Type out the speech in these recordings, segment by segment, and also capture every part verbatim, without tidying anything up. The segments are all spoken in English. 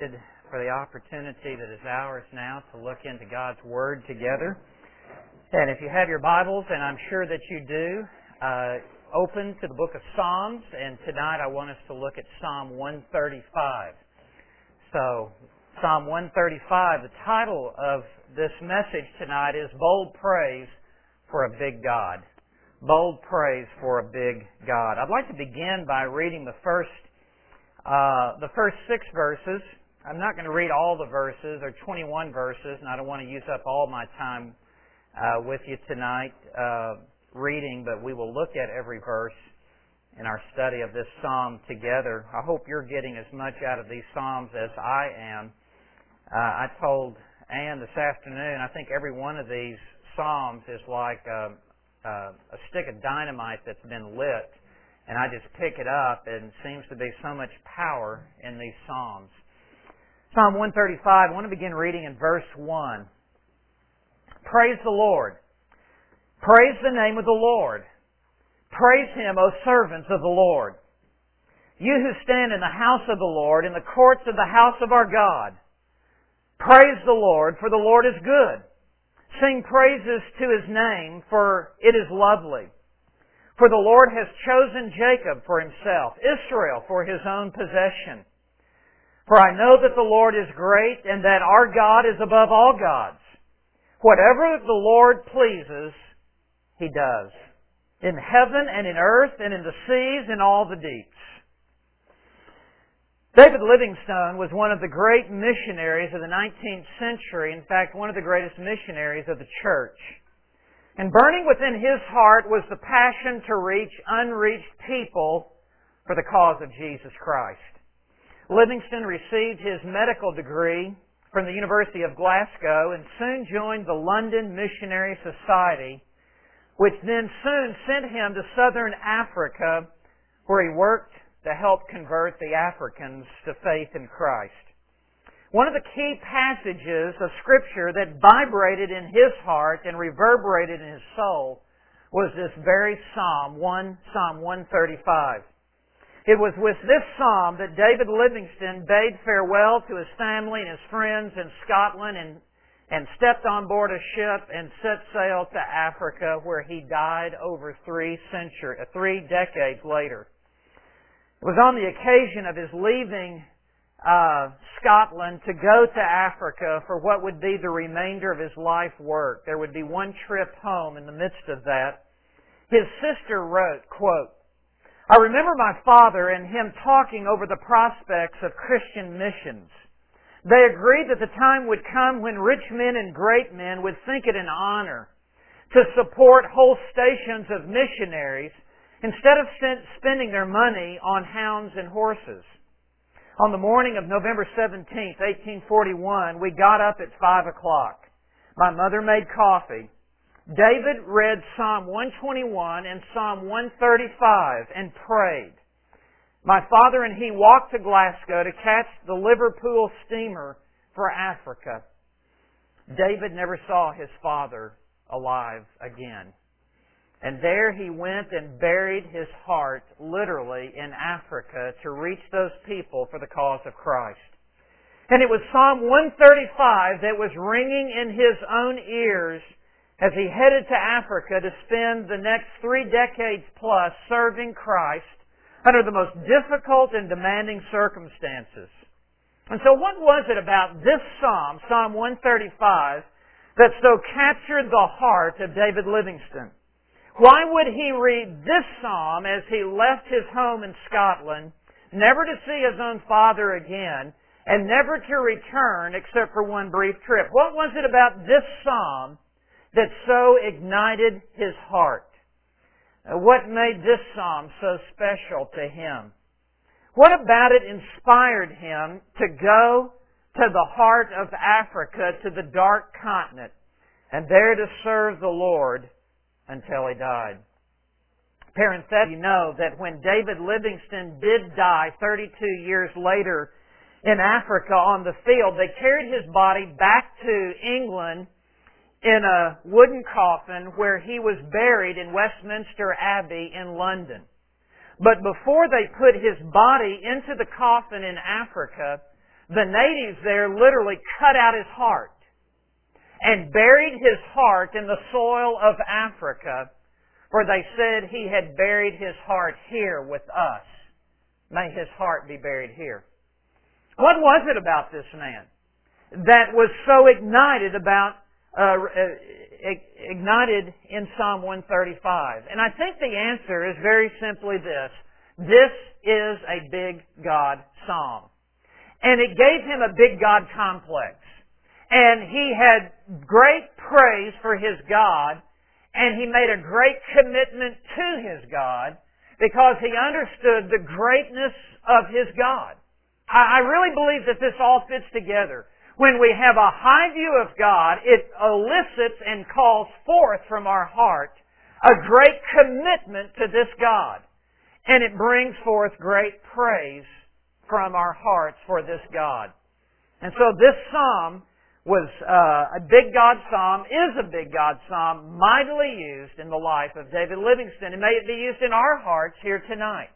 for the opportunity that is ours now to look into God's Word together. And if you have your Bibles, and I'm sure that you do, uh, open to the book of Psalms, and tonight I want us to look at Psalm one thirty-five. So, Psalm one thirty-five, the title of this message tonight is Bold Praise for a Big God. Bold Praise for a Big God. I'd like to begin by reading the first uh, the first six verses. I'm not going to read all the verses. There are twenty-one verses, and I don't want to use up all my time uh, with you tonight uh, reading, but we will look at every verse in our study of this psalm together. I hope you're getting as much out of these psalms as I am. Uh, I told Ann this afternoon, I think every one of these psalms is like a, a, a stick of dynamite that's been lit, and I just pick it up, and it seems to be so much power in these psalms. Psalm one thirty-five, I want to begin reading in verse one. Praise the Lord. Praise the name of the Lord. Praise Him, O servants of the Lord. You who stand in the house of the Lord, in the courts of the house of our God. Praise the Lord, for the Lord is good. Sing praises to His name, for it is lovely. For the Lord has chosen Jacob for Himself, Israel for His own possession. For I know that the Lord is great, and that our God is above all gods. Whatever the Lord pleases, He does, in heaven and in earth and in the seas and all the deeps. David Livingstone was one of the great missionaries of the nineteenth century, in fact, one of the greatest missionaries of the church. And burning within his heart was the passion to reach unreached people for the cause of Jesus Christ. Livingstone received his medical degree from the University of Glasgow and soon joined the London Missionary Society, which then soon sent him to southern Africa, where he worked to help convert the Africans to faith in Christ. One of the key passages of Scripture that vibrated in his heart and reverberated in his soul was this very Psalm, one, Psalm one thirty-five. It was with this Psalm that David Livingstone bade farewell to his family and his friends in Scotland and, and stepped on board a ship and set sail to Africa, where he died over three centuries, three decades later. It was on the occasion of his leaving Uh, Scotland to go to Africa for what would be the remainder of his life work. There would be one trip home in the midst of that. His sister wrote, quote, I remember my father and him talking over the prospects of Christian missions. They agreed that the time would come when rich men and great men would think it an honor to support whole stations of missionaries instead of spending their money on hounds and horses. On the morning of November seventeenth, eighteen forty-one, we got up at five o'clock. My mother made coffee. David read Psalm one twenty-one and Psalm one thirty-five and prayed. My father and he walked to Glasgow to catch the Liverpool steamer for Africa. David never saw his father alive again. And there he went and buried his heart, literally, in Africa to reach those people for the cause of Christ. And it was Psalm one thirty-five that was ringing in his own ears as he headed to Africa to spend the next three decades plus serving Christ under the most difficult and demanding circumstances. And so what was it about this Psalm, Psalm one thirty-five, that so captured the heart of David Livingstone? Why would he read this psalm as he left his home in Scotland, never to see his own father again, and never to return except for one brief trip? What was it about this psalm that so ignited his heart? What made this psalm so special to him? What about it inspired him to go to the heart of Africa, to the dark continent, and there to serve the Lord until he died? Parenthetically, you know that when David Livingstone did die thirty-two years later in Africa on the field, they carried his body back to England in a wooden coffin where he was buried in Westminster Abbey in London. But before they put his body into the coffin in Africa, the natives there literally cut out his heart and buried his heart in the soil of Africa, where they said he had buried his heart here with us. May his heart be buried here. What was it about this man that was so ignited about uh, ignited in Psalm one thirty-five? And I think the answer is very simply this. This is a big God psalm. And it gave him a big God complex. And he had great praise for his God, and he made a great commitment to his God because he understood the greatness of his God. I really believe that this all fits together. When we have a high view of God, it elicits and calls forth from our heart a great commitment to this God. And it brings forth great praise from our hearts for this God. And so this psalm was uh, a big God psalm, is a big God psalm, mightily used in the life of David Livingstone. And may it be used in our hearts here tonight.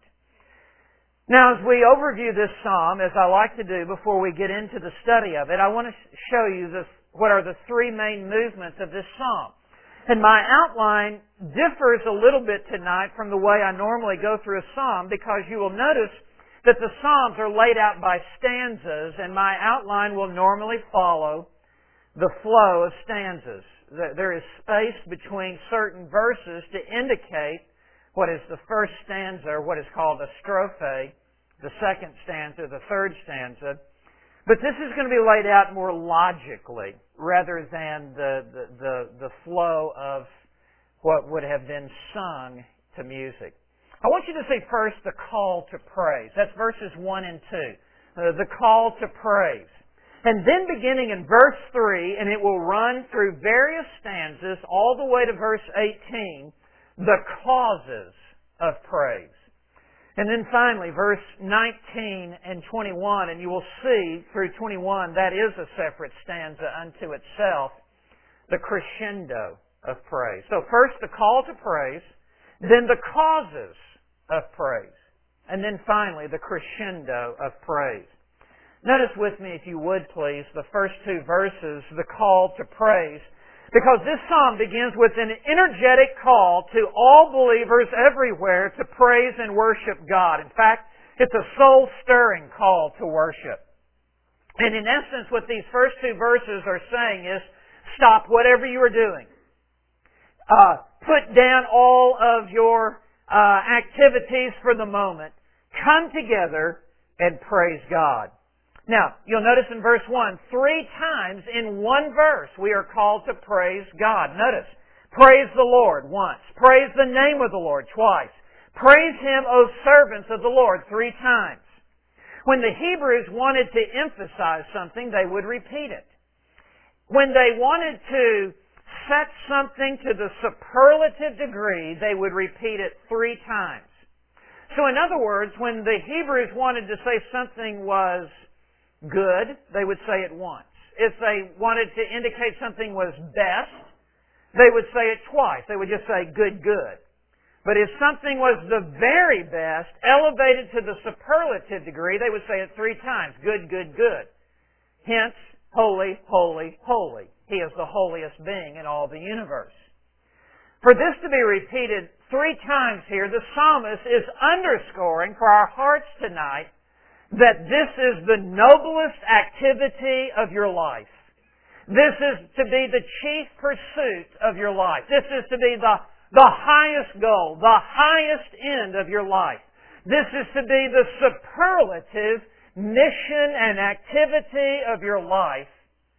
Now, as we overview this psalm, as I like to do before we get into the study of it, I want to show you the, what are the three main movements of this psalm. And my outline differs a little bit tonight from the way I normally go through a psalm, because you will notice that the psalms are laid out by stanzas, and my outline will normally follow the flow of stanzas. There is space between certain verses to indicate what is the first stanza, or what is called a strophe, the second stanza, the third stanza. But this is going to be laid out more logically, rather than the, the, the, the flow of what would have been sung to music. I want you to see first the call to praise. That's verses one and two. Uh, the call to praise. And then beginning in verse three, and it will run through various stanzas all the way to verse eighteen, the causes of praise. And then finally, verse nineteen and twenty-one, and you will see through twenty-one, that is a separate stanza unto itself, the crescendo of praise. So first the call to praise, then the causes of praise, and then finally the crescendo of praise. Notice with me, if you would please, the first two verses, the call to praise, because this psalm begins with an energetic call to all believers everywhere to praise and worship God. In fact, it's a soul-stirring call to worship. And in essence, what these first two verses are saying is, stop whatever you are doing. Uh, put down all of your uh, activities for the moment. Come together and praise God. Now, you'll notice in verse one, three times in one verse we are called to praise God. Notice, praise the Lord once. Praise the name of the Lord twice. Praise Him, O servants of the Lord, three times. When the Hebrews wanted to emphasize something, they would repeat it. When they wanted to set something to the superlative degree, they would repeat it three times. So in other words, when the Hebrews wanted to say something was good, they would say it once. If they wanted to indicate something was best, they would say it twice. They would just say good, good. But if something was the very best, elevated to the superlative degree, they would say it three times. Good, good, good. Hence, holy, holy, holy. He is the holiest being in all the universe. For this to be repeated three times here, the psalmist is underscoring for our hearts tonight that this is the noblest activity of your life. This is to be the chief pursuit of your life. This is to be the, the highest goal, the highest end of your life. This is to be the superlative mission and activity of your life.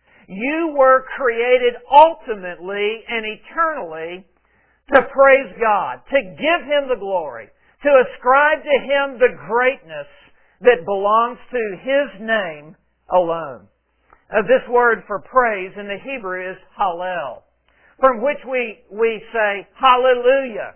You were created ultimately and eternally to praise God, to give Him the glory, to ascribe to Him the greatness that belongs to His name alone. Uh, this word for praise in the Hebrew is hallel, from which we, we say hallelujah,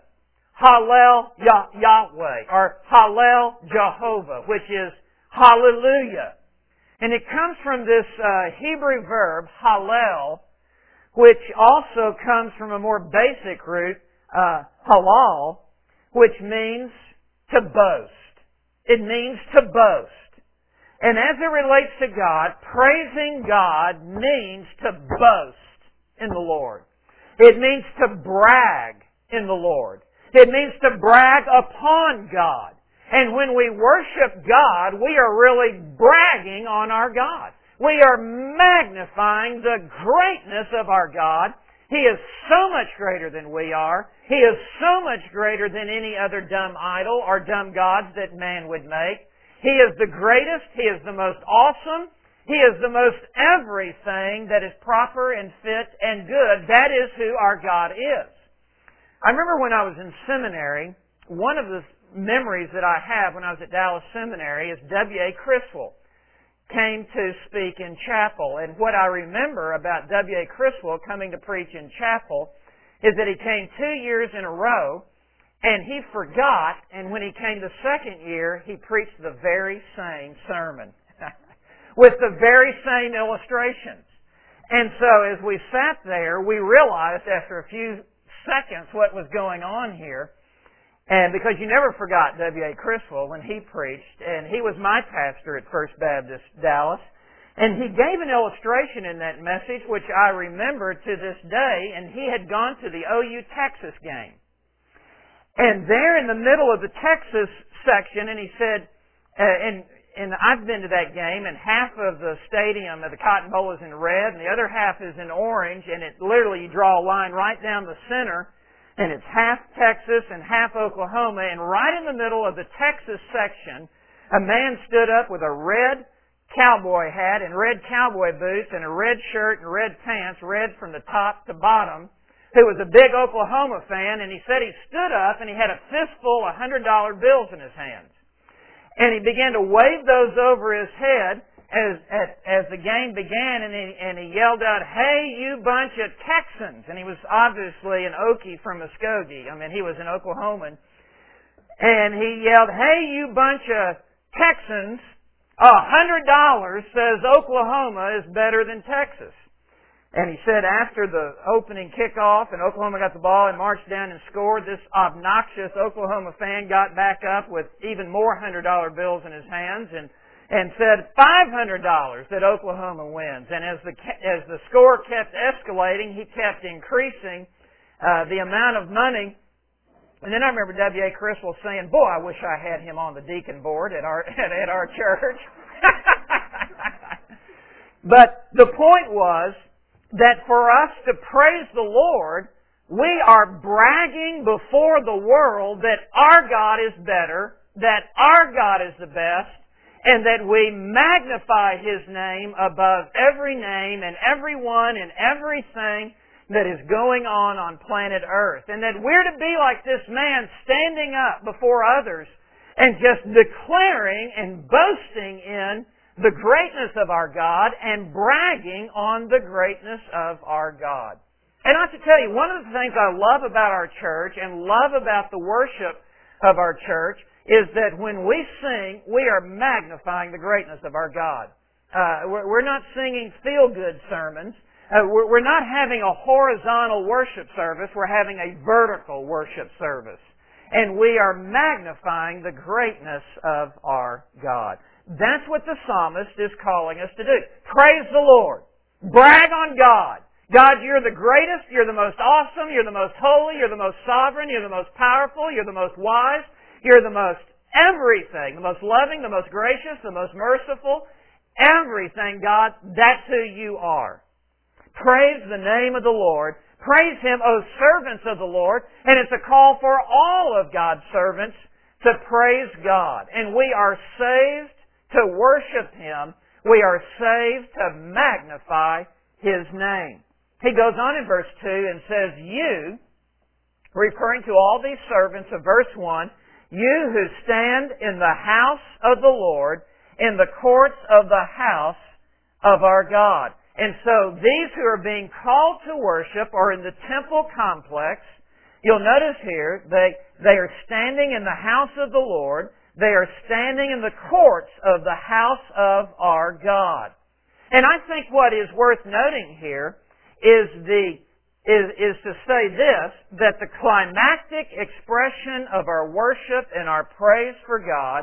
hallel Yahweh, or hallel Jehovah, which is hallelujah. And it comes from this uh, Hebrew verb, hallel, which also comes from a more basic root, uh, halal, which means to boast. It means to boast. And as it relates to God, praising God means to boast in the Lord. It means to brag in the Lord. It means to brag upon God. And when we worship God, we are really bragging on our God. We are magnifying the greatness of our God. He is so much greater than we are. He is so much greater than any other dumb idol or dumb gods that man would make. He is the greatest. He is the most awesome. He is the most everything that is proper and fit and good. That is who our God is. I remember when I was in seminary, one of the memories that I have when I was at Dallas Seminary is W A Criswell came to speak in chapel. And what I remember about W A Criswell coming to preach in chapel is that he came two years in a row, and he forgot, and when he came the second year, he preached the very same sermon with the very same illustrations. And so as we sat there, we realized after a few seconds what was going on here. And because you never forgot W A Criswell when he preached, and he was my pastor at First Baptist Dallas, and he gave an illustration in that message which I remember to this day, and he had gone to the O U Texas game. And there in the middle of the Texas section, and he said, uh, and, and I've been to that game, and half of the stadium of the Cotton Bowl is in red, and the other half is in orange, and it literally, you draw a line right down the center, and it's half Texas and half Oklahoma, and right in the middle of the Texas section, a man stood up with a red cowboy hat and red cowboy boots and a red shirt and red pants, red from the top to bottom, who was a big Oklahoma fan, and he said he stood up and he had a fistful of one hundred dollar bills in his hands. And he began to wave those over his head as as, as the game began, and he, and he yelled out, "Hey, you bunch of Texans!" And he was obviously an Okie from Muskogee. I mean, he was an Oklahoman. And he yelled, "Hey, you bunch of Texans, a hundred dollars says Oklahoma is better than Texas." And he said after the opening kickoff and Oklahoma got the ball and marched down and scored, this obnoxious Oklahoma fan got back up with even more one hundred dollar bills in his hands and, and said five hundred dollars that Oklahoma wins. And as the, as the score kept escalating, he kept increasing uh, the amount of money. And then I remember W A Criswell saying, "Boy, I wish I had him on the deacon board at our, at, at our church." But the point was, that for us to praise the Lord, we are bragging before the world that our God is better, that our God is the best, and that we magnify His name above every name and everyone and everything that is going on on planet Earth. And that we're to be like this man standing up before others and just declaring and boasting in the greatness of our God and bragging on the greatness of our God. And I have to tell you, one of the things I love about our church and love about the worship of our church is that when we sing, we are magnifying the greatness of our God. Uh, we're, we're not singing feel-good sermons. Uh, we're, we're not having a horizontal worship service. We're having a vertical worship service. And we are magnifying the greatness of our God. That's what the psalmist is calling us to do. Praise the Lord. Brag on God. God, you're the greatest, you're the most awesome, you're the most holy, you're the most sovereign, you're the most powerful, you're the most wise, you're the most everything, the most loving, the most gracious, the most merciful. Everything, God, that's who you are. Praise the name of the Lord. Praise Him, O servants of the Lord. And it's a call for all of God's servants to praise God. And we are saved to worship Him. We are saved to magnify His name. He goes on in verse two and says, "You," referring to all these servants of verse one, "you who stand in the house of the Lord, in the courts of the house of our God." And so these who are being called to worship are in the temple complex. You'll notice here, they, they are standing in the house of the Lord. They are standing in the courts of the house of our God. And I think what is worth noting here is the is, is to say this, that the climactic expression of our worship and our praise for God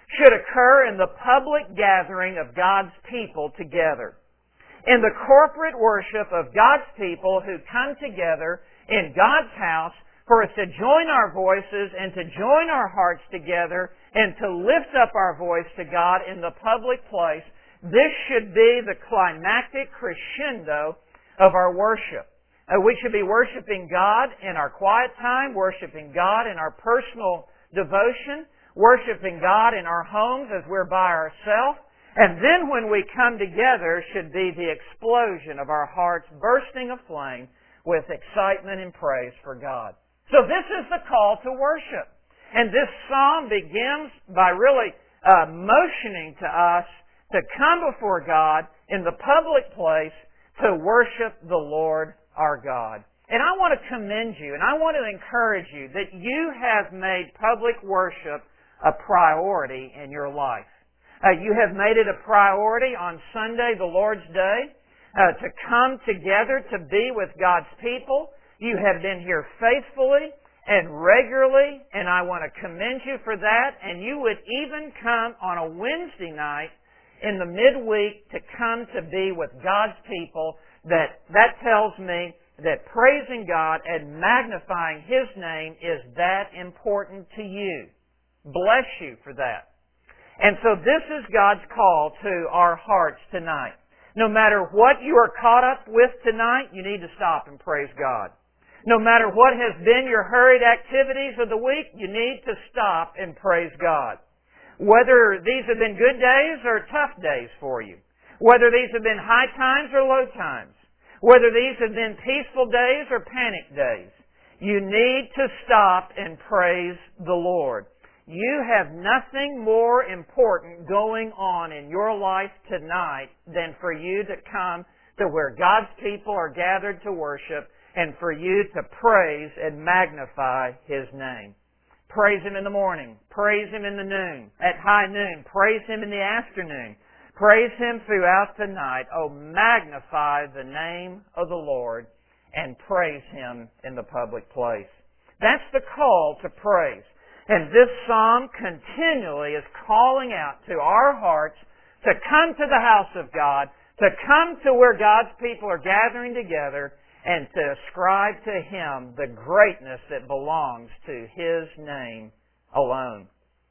should occur in the public gathering of God's people together. In the corporate worship of God's people who come together in God's house for us to join our voices and to join our hearts together and to lift up our voice to God in the public place. This should be the climactic crescendo of our worship. Uh, we should be worshiping God in our quiet time, worshiping God in our personal devotion, worshiping God in our homes as we're by ourselves. And then when we come together should be the explosion of our hearts bursting aflame with excitement and praise for God. So this is the call to worship. And this psalm begins by really uh, motioning to us to come before God in the public place to worship the Lord our God. And I want to commend you and I want to encourage you that you have made public worship a priority in your life. Uh, you have made it a priority on Sunday, the Lord's Day, uh, to come together to be with God's people. You have been here faithfully and regularly, and I want to commend you for that. And you would even come on a Wednesday night in the midweek to come to be with God's people. That that tells me that praising God and magnifying His name is that important to you. Bless you for that. And so this is God's call to our hearts tonight. No matter what you are caught up with tonight, you need to stop and praise God. No matter what has been your hurried activities of the week, you need to stop and praise God. Whether these have been good days or tough days for you. Whether these have been high times or low times. Whether these have been peaceful days or panic days. You need to stop and praise the Lord. You have nothing more important going on in your life tonight than for you to come to where God's people are gathered to worship and for you to praise and magnify His name. Praise Him in the morning. Praise Him in the noon. At high noon. Praise Him in the afternoon. Praise Him throughout the night. Oh, magnify the name of the Lord and praise Him in the public place. That's the call to praise. And this psalm continually is calling out to our hearts to come to the house of God, to come to where God's people are gathering together, and to ascribe to Him the greatness that belongs to His name alone.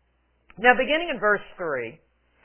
Now, beginning in verse three,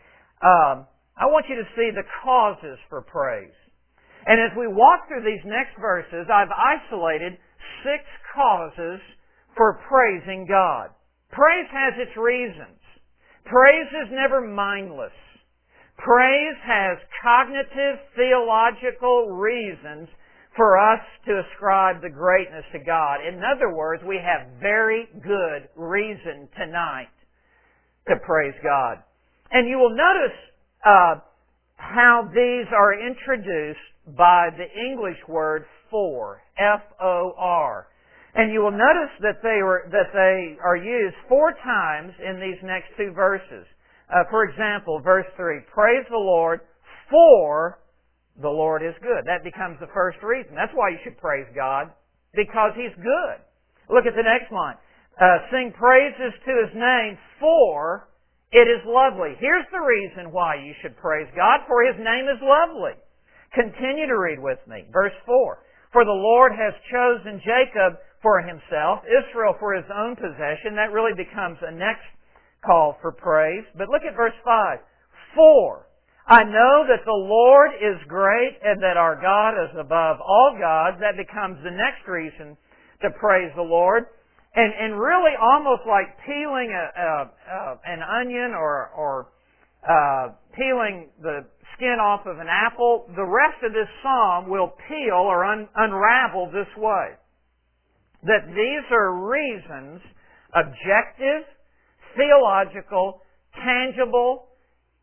um, I want you to see the causes for praise. And as we walk through these next verses, I've isolated six causes for praising God. Praise has its reasons. Praise is never mindless. Praise has cognitive, theological reasons for us to ascribe the greatness to God. In other words, we have very good reason tonight to praise God. And you will notice uh, how these are introduced by the English word for, F O R. And you will notice that they were that they are used four times in these next two verses. Uh, for example, verse three, praise the Lord, for the Lord is good. That becomes the first reason. That's why you should praise God, because He's good. Look at the next line. Uh, sing praises to His name, for it is lovely. Here's the reason why you should praise God, for His name is lovely. Continue to read with me. Verse four. For the Lord has chosen Jacob for Himself, Israel for His own possession. That really becomes a next call for praise. But look at verse five. For I know that the Lord is great and that our God is above all gods. That becomes the next reason to praise the Lord. And, and really almost like peeling a, a, a, an onion or, or uh, peeling the skin off of an apple, the rest of this psalm will peel or un, unravel this way. That these are reasons, objective, theological, tangible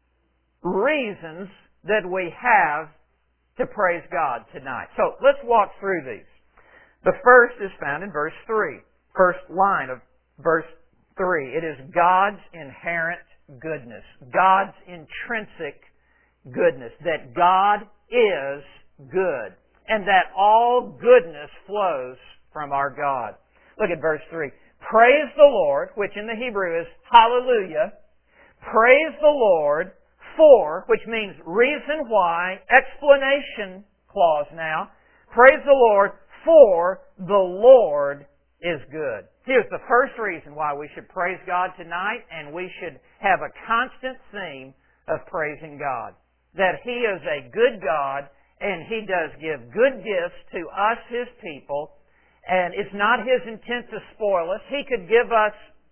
reasons that we have to praise God tonight. So let's walk through these. The first is found in verse three. First line of verse three. It is God's inherent goodness. God's intrinsic goodness. That God is good. And that all goodness flows from our God. Look at verse three. Praise the Lord, which in the Hebrew is hallelujah. Praise the Lord for, which means reason why, explanation clause now. Praise the Lord for the Lord is good. Here's the first reason why we should praise God tonight, and we should have a constant theme of praising God. That He is a good God, and He does give good gifts to us, His people, and it's not His intent to spoil us. He could give us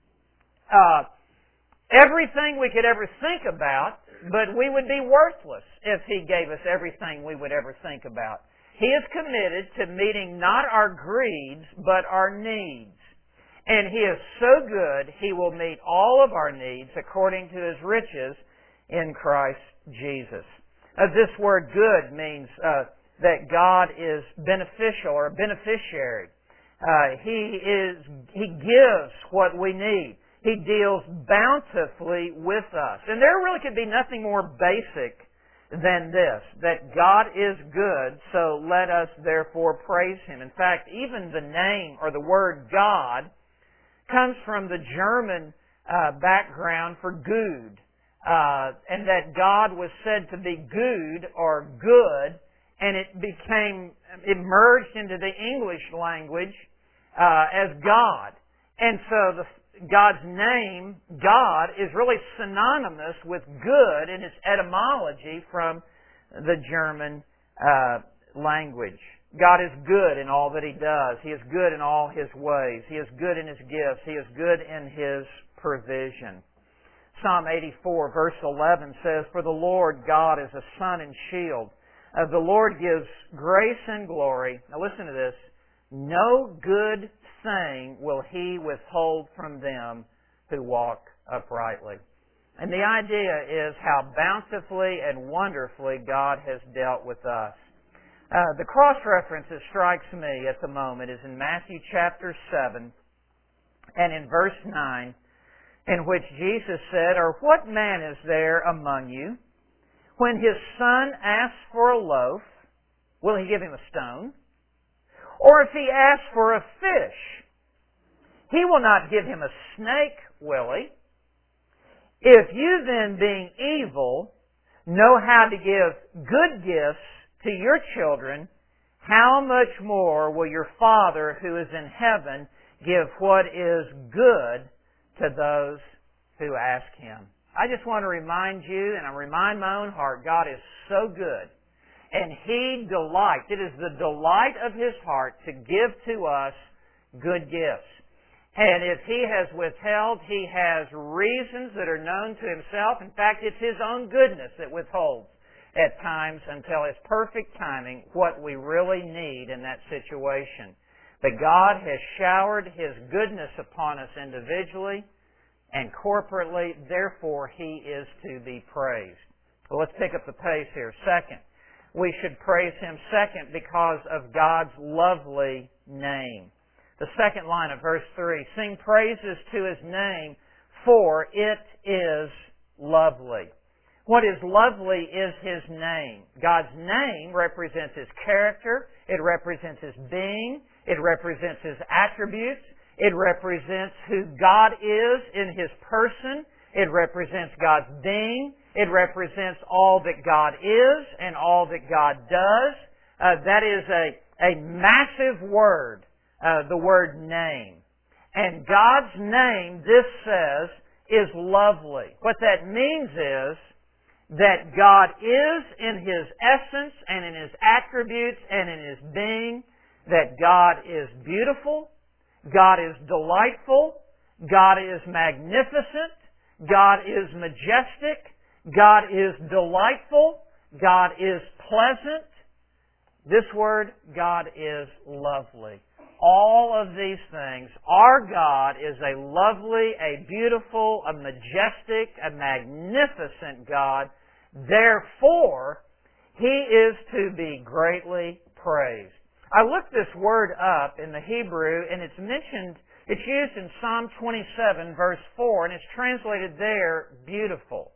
uh, everything we could ever think about, but we would be worthless if He gave us everything we would ever think about. He is committed to meeting not our greeds, but our needs. And He is so good, He will meet all of our needs according to His riches in Christ Jesus. Uh, this word good means uh, that God is beneficial or beneficiary. Uh, he is He gives what we need. He deals bountifully with us. And there really could be nothing more basic than this, that God is good, so let us therefore praise Him. In fact, even the name or the word God comes from the German uh, background for gut, uh, and that God was said to be good or good, and it became, it merged into the English language uh, as God. And so the God's name, God, is really synonymous with good in its etymology from the German uh, language. God is good in all that He does. He is good in all His ways. He is good in His gifts. He is good in His provision. Psalm eighty-four, verse eleven says, "For the Lord God is a sun and shield. Uh, the Lord gives grace and glory." Now listen to this. "No good thing will He withhold from them who walk uprightly." And the idea is how bountifully and wonderfully God has dealt with us. Uh, the cross-reference that strikes me at the moment is in Matthew chapter seven and in verse nine, in which Jesus said, "Or what man is there among you, when his son asks for a loaf, will he give him a stone? Or if he asks for a fish, he will not give him a snake, will he? If you then, being evil, know how to give good gifts to your children, how much more will your Father who is in heaven give what is good to those who ask Him?" I just want to remind you, and I remind my own heart, God is so good. And He delights, it is the delight of His heart to give to us good gifts. And if He has withheld, He has reasons that are known to Himself. In fact, it's His own goodness that withholds at times until His perfect timing what we really need in that situation. But God has showered His goodness upon us individually and corporately. Therefore, He is to be praised. Well, let's pick up the pace here. Second, we should praise Him, second, because of God's lovely name. The second line of verse three, "Sing praises to His name, for it is lovely." What is lovely is His name. God's name represents His character. It represents His being. It represents His attributes. It represents who God is in His person. It represents God's being. It represents all that God is and all that God does. Uh, that is a, a massive word, uh, the word name. And God's name, this says, is lovely. What that means is that God is in His essence and in His attributes and in His being, that God is beautiful, God is delightful, God is magnificent, God is majestic, God is delightful, God is pleasant. This word, God is lovely. All of these things, our God is a lovely, a beautiful, a majestic, a magnificent God. Therefore, He is to be greatly praised. I looked this word up in the Hebrew, and it's mentioned, it's used in Psalm twenty-seven, verse four, and it's translated there, beautiful.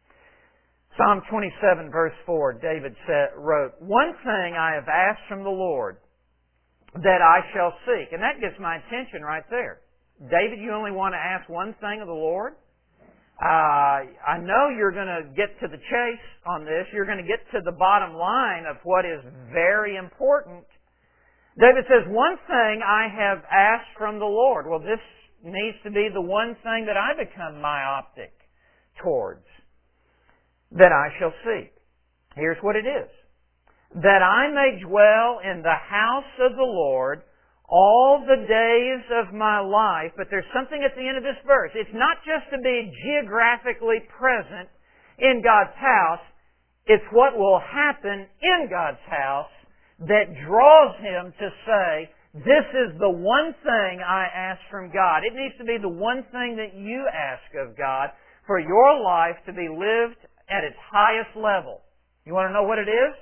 Psalm twenty-seven, verse four, David said, wrote, "One thing I have asked from the Lord, that I shall seek." And that gets my attention right there. David, you only want to ask one thing of the Lord? Uh, I know you're going to get to the chase on this. You're going to get to the bottom line of what is very important. David says, one thing I have asked from the Lord. Well, this needs to be the one thing that I become myopic towards, that I shall seek. Here's what it is. That I may dwell in the house of the Lord all the days of my life. But there's something at the end of this verse. It's not just to be geographically present in God's house. It's what will happen in God's house that draws Him to say, this is the one thing I ask from God. It needs to be the one thing that you ask of God for your life to be lived at its highest level. You want to know what it is?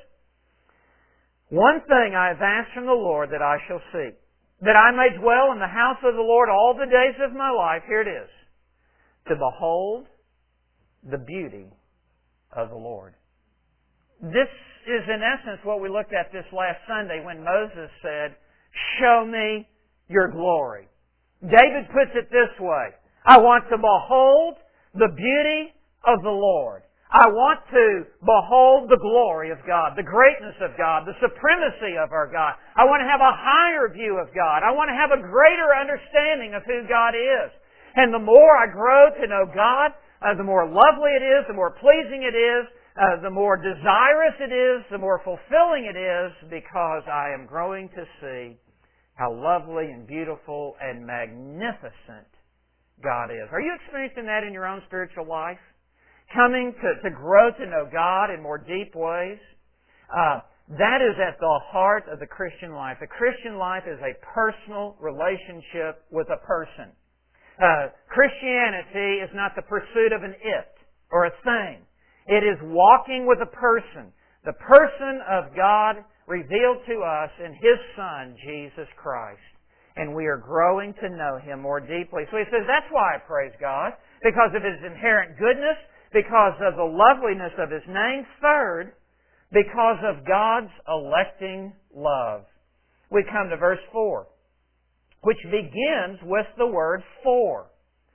One thing I have asked from the Lord that I shall seek, that I may dwell in the house of the Lord all the days of my life. Here it is. To behold the beauty of the Lord. This is in essence what we looked at this last Sunday when Moses said, show me your glory. David puts it this way. I want to behold the beauty of the Lord. I want to behold the glory of God, the greatness of God, the supremacy of our God. I want to have a higher view of God. I want to have a greater understanding of who God is. And the more I grow to know God, uh, the more lovely it is, the more pleasing it is, uh, the more desirous it is, the more fulfilling it is, because I am growing to see how lovely and beautiful and magnificent God is. Are you experiencing that in your own spiritual life? Coming to, to grow to know God in more deep ways. Uh, that is at the heart of the Christian life. The Christian life is a personal relationship with a person. Uh, Christianity is not the pursuit of an it or a thing. It is walking with a person. The person of God revealed to us in His Son, Jesus Christ. And we are growing to know Him more deeply. So he says, that's why I praise God. Because of His inherent goodness, because of the loveliness of His name. Third, because of God's electing love. We come to verse four, which begins with the word for.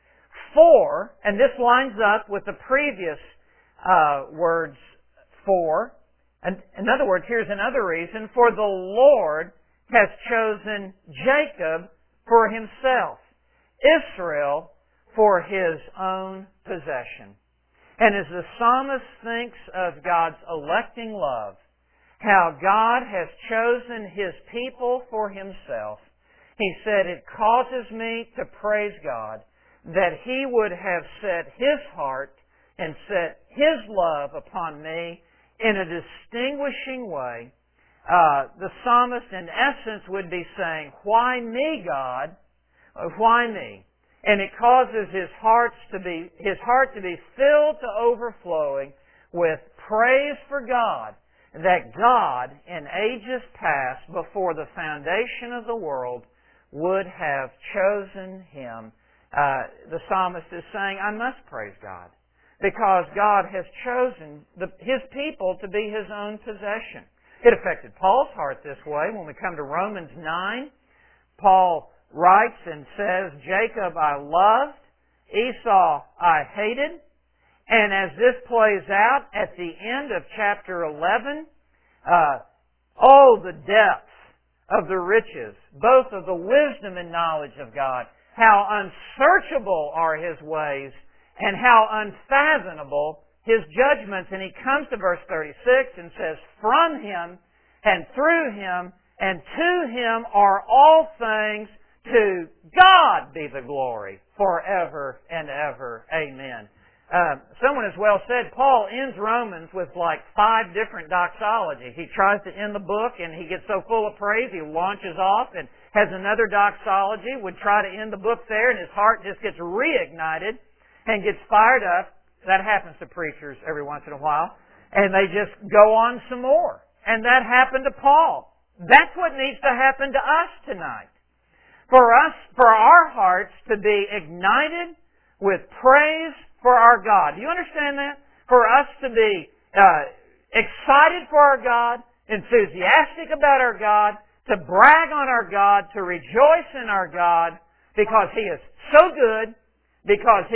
For, and this lines up with the previous uh, words for. And in other words, here's another reason. For the Lord has chosen Jacob for Himself, Israel for His own possession. And as the psalmist thinks of God's electing love, how God has chosen His people for Himself, he said, it causes me to praise God that He would have set His heart and set His love upon me in a distinguishing way. Uh, the psalmist in essence would be saying, why me, God? Why me? And it causes his hearts to be, his heart to be filled to overflowing with praise for God, that God, in ages past, before the foundation of the world, would have chosen him. Uh, the psalmist is saying, I must praise God, because God has chosen the, His people to be His own possession. It affected Paul's heart this way. When we come to Romans nine, Paul writes and says, Jacob I loved, Esau I hated. And as this plays out at the end of chapter eleven, uh, oh, the depth of the riches, both of the wisdom and knowledge of God, how unsearchable are His ways, and how unfathomable His judgments. And he comes to verse thirty-six and says, from Him and through Him and to Him are all things. To God be the glory forever and ever. Amen. Uh, someone has well said, Paul ends Romans with like five different doxologies. He tries to end the book and he gets so full of praise, he launches off and has another doxology, would try to end the book there, and his heart just gets reignited and gets fired up. That happens to preachers every once in a while. And they just go on some more. And that happened to Paul. That's what needs to happen to us tonight. For us, for our hearts to be ignited with praise for our God. Do you understand that? For us to be uh, excited for our God, enthusiastic about our God, to brag on our God, to rejoice in our God, because He is so good, because He is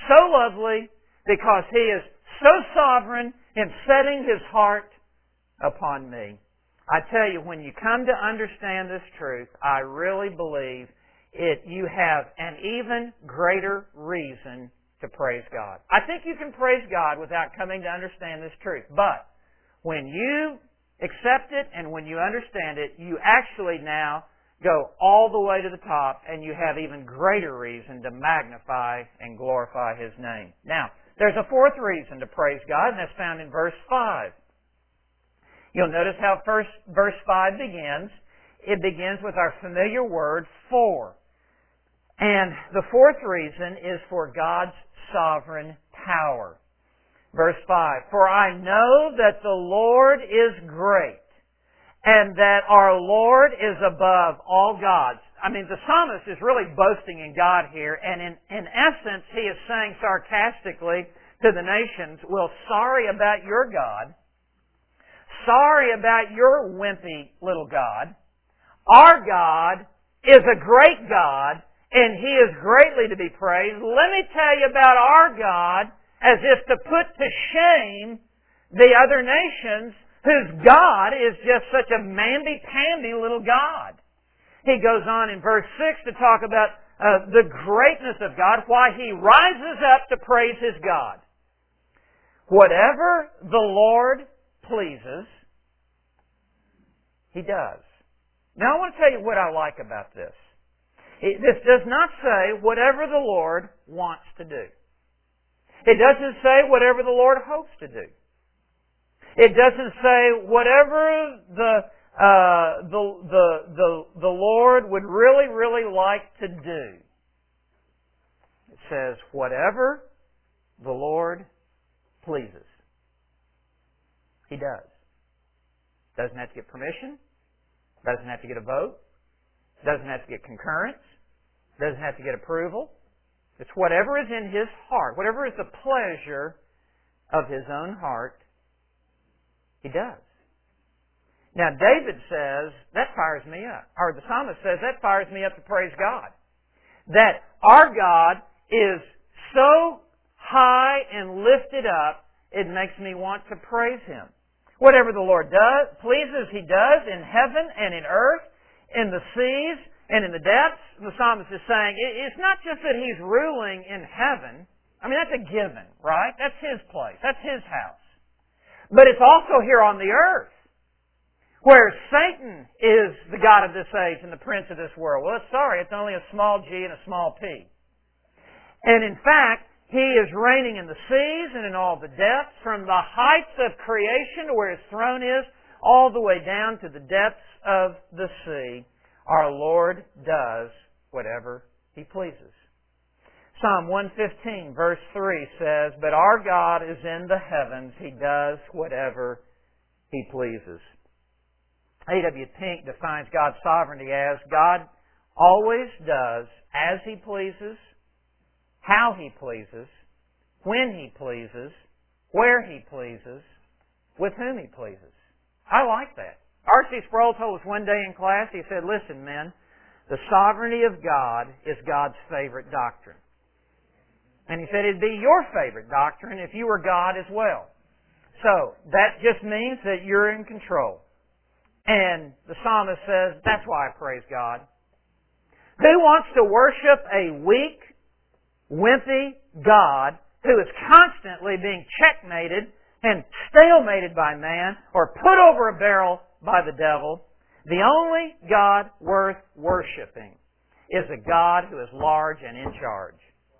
so lovely because He is so sovereign in setting His heart upon me. I tell you, when you come to understand this truth, I really believe it, you have an even greater reason to praise God. I think you can praise God without coming to understand this truth. But when you accept it and when you understand it, you actually now go all the way to the top and you have even greater reason to magnify and glorify His name. Now, there's a fourth reason to praise God, and that's found in verse five. You'll notice how first verse five begins. It begins with our familiar word, for. And the fourth reason is for God's sovereign power. Verse five, for I know that the Lord is great, and that our Lord is above all gods. I mean, the psalmist is really boasting in God here, and in, in essence, he is saying sarcastically to the nations, well, sorry about your God. Sorry about your wimpy little God. Our God is a great God, and He is greatly to be praised. Let me tell you about our God, as if to put to shame the other nations whose God is just such a mamby-pamby little God. He goes on in verse six to talk about uh, the greatness of God, why He rises up to praise His God. Whatever the Lord pleases, He does. Now I want to tell you what I like about this. It, this does not say whatever the Lord wants to do. It doesn't say whatever the Lord hopes to do. It doesn't say whatever the uh, the, the the the Lord would really really like to do. It says whatever the Lord pleases, He does. Doesn't have to get permission. Doesn't have to get a vote. Doesn't have to get concurrence. Doesn't have to get approval. It's whatever is in His heart. Whatever is the pleasure of His own heart, He does. Now David says, that fires me up. Or the psalmist says, that fires me up to praise God. That our God is so high and lifted up, it makes me want to praise Him. Whatever the Lord does, pleases, He does in heaven and in earth, in the seas and in the depths. The psalmist is saying, it's not just that He's ruling in heaven. I mean, that's a given, right? That's His place. That's His house. But it's also here on the earth, where Satan is the god of this age and the prince of this world. Well, sorry, it's only a small g and a small p. And in fact, He is reigning in the seas and in all the depths, from the heights of creation to where His throne is, all the way down to the depths of the sea. Our Lord does whatever He pleases. Psalm one fifteen verse three says, but our God is in the heavens. He does whatever He pleases. A W Pink defines God's sovereignty as God always does as He pleases, how He pleases, when He pleases, where He pleases, with whom He pleases. I like that. R C Sproul told us one day in class, he said, listen, men, the sovereignty of God is God's favorite doctrine. And he said it'd be your favorite doctrine if you were God as well. So, that just means that you're in control. And the psalmist says, that's why I praise God. Who wants to worship a weak, wimpy God who is constantly being checkmated and stalemated by man or put over a barrel by the devil? The only God worth worshiping is a God who is large and in charge.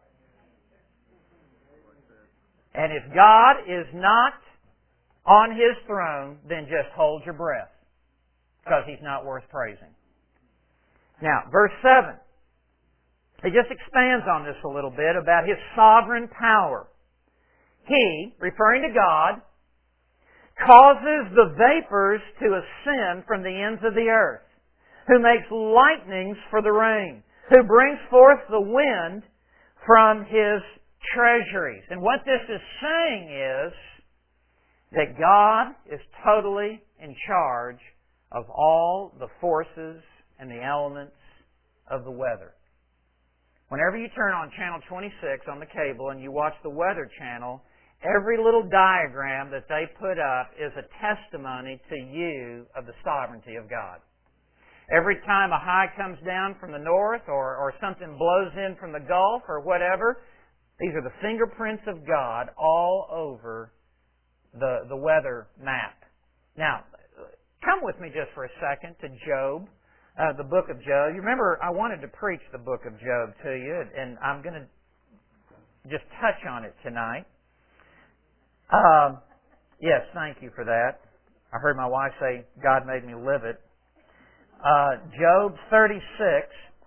And if God is not on His throne, then just hold your breath, because He's not worth praising. Now, verse seven. It just expands on this a little bit about His sovereign power. He, referring to God, causes the vapors to ascend from the ends of the earth, who makes lightnings for the rain, who brings forth the wind from His treasuries. And what this is saying is that God is totally in charge of all the forces and the elements of the weather. Whenever you turn on Channel twenty-six on the cable and you watch the Weather Channel, every little diagram that they put up is a testimony to you of the sovereignty of God. Every time a high comes down from the north or, or something blows in from the Gulf or whatever, these are the fingerprints of God all over the, the weather map. Now, come with me just for a second to Job, uh, the book of Job. You remember, I wanted to preach the book of Job to you, and I'm going to just touch on it tonight. Um, yes, thank you for that. I heard my wife say, God made me live it. Uh, Job thirty-six,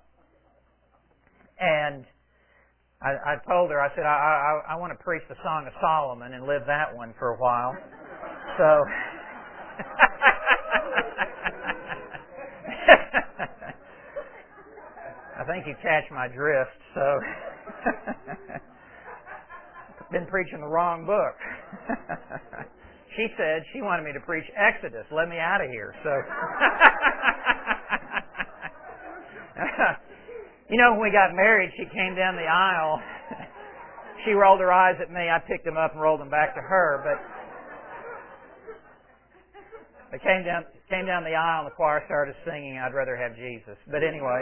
and I, I told her, I said, I, I, I want to preach the Song of Solomon and live that one for a while. So, I think you catch my drift, so, been preaching the wrong book. She said she wanted me to preach Exodus. Let me out of here. So, you know, when we got married, she came down the aisle. She rolled her eyes at me. I picked them up and rolled them back to her. But they came down came down the aisle, and the choir started singing, "I'd rather have Jesus." But anyway,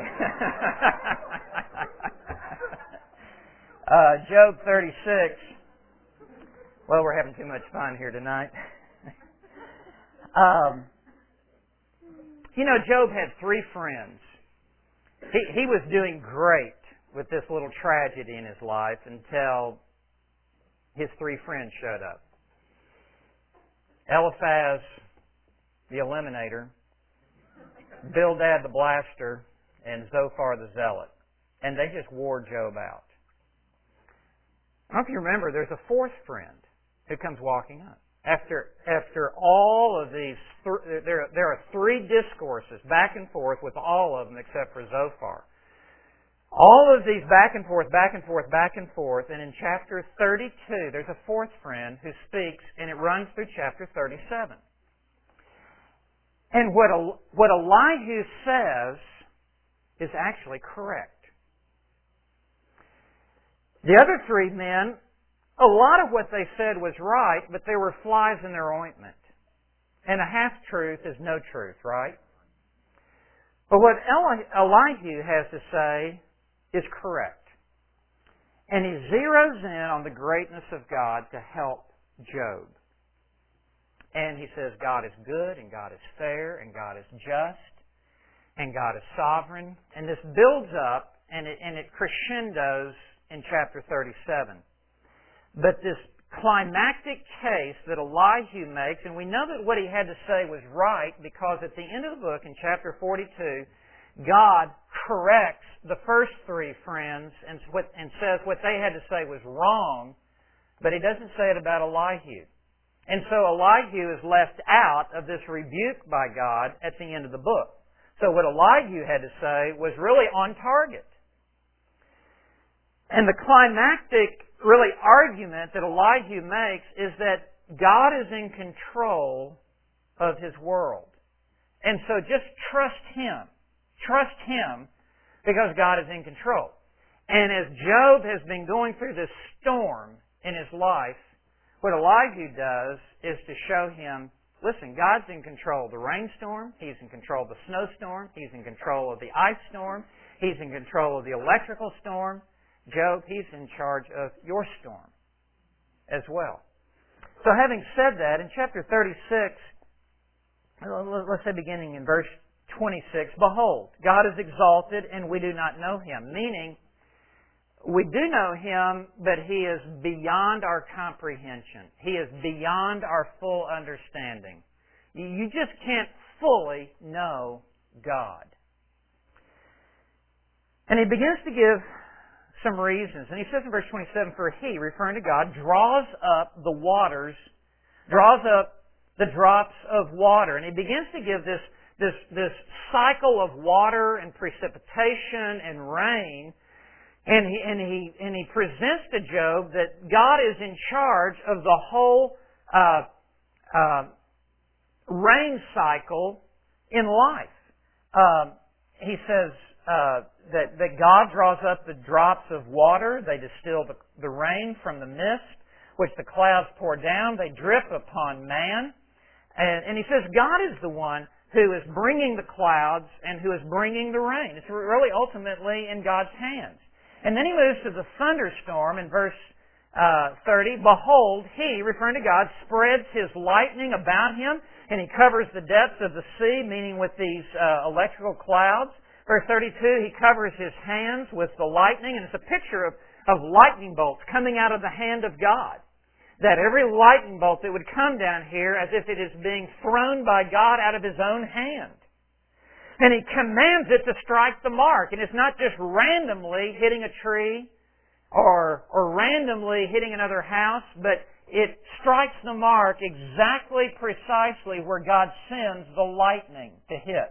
uh, Job thirty-six. Well, we're having too much fun here tonight. um, you know, Job had three friends. He, he was doing great with this little tragedy in his life until his three friends showed up. Eliphaz, the Eliminator, Bildad the Blaster, and Zophar the Zealot. And they just wore Job out. I don't know if you remember, there's a fourth friend who comes walking up. After after all of these, th- there, there are three discourses back and forth with all of them except for Zophar. All of these back and forth, back and forth, back and forth, and in chapter thirty-two, there's a fourth friend who speaks, and it runs through chapter thirty-seven. And what, what Elihu says is actually correct. The other three men, a lot of what they said was right, but there were flies in their ointment. And a half-truth is no truth, right? But what Eli- Elihu has to say is correct. And he zeroes in on the greatness of God to help Job. And he says God is good, and God is fair, and God is just, and God is sovereign. And this builds up, and it, and it crescendos in chapter thirty-seven. But this climactic case that Elihu makes, and we know that what he had to say was right because at the end of the book in chapter forty-two, God corrects the first three friends and, and says what they had to say was wrong, but he doesn't say it about Elihu. And so Elihu is left out of this rebuke by God at the end of the book. So what Elihu had to say was really on target. And the climactic, really, argument that Elihu makes is that God is in control of His world. And so just trust Him. Trust Him because God is in control. And as Job has been going through this storm in his life, what Elihu does is to show him, listen, God's in control of the rainstorm. He's in control of the snowstorm. He's in control of the ice storm. He's in control of the electrical storm. Job, He's in charge of your storm as well. So having said that, in chapter thirty-six, let's say beginning in verse twenty-six, behold, God is exalted and we do not know Him. Meaning, we do know Him, but He is beyond our comprehension. He is beyond our full understanding. You just can't fully know God. And he begins to give some reasons. And he says in verse twenty-seven, for He, referring to God, draws up the waters, draws up the drops of water. And he begins to give this, this, this cycle of water and precipitation and rain. And he, and he, and he presents to Job that God is in charge of the whole uh, uh, rain cycle in life. Uh, he says, uh, that, that God draws up the drops of water. They distill the, the rain from the mist, which the clouds pour down. They drip upon man. And, and he says God is the one who is bringing the clouds and who is bringing the rain. It's really ultimately in God's hands. And then he moves to the thunderstorm in verse uh, thirty. Behold, he, referring to God, spreads his lightning about him, and he covers the depths of the sea, meaning with these uh, electrical clouds. Verse thirty-two, he covers his hands with the lightning, and it's a picture of, of lightning bolts coming out of the hand of God. That every lightning bolt that would come down here as if it is being thrown by God out of his own hand. And he commands it to strike the mark. And it's not just randomly hitting a tree or, or randomly hitting another house, but it strikes the mark exactly precisely where God sends the lightning to hit.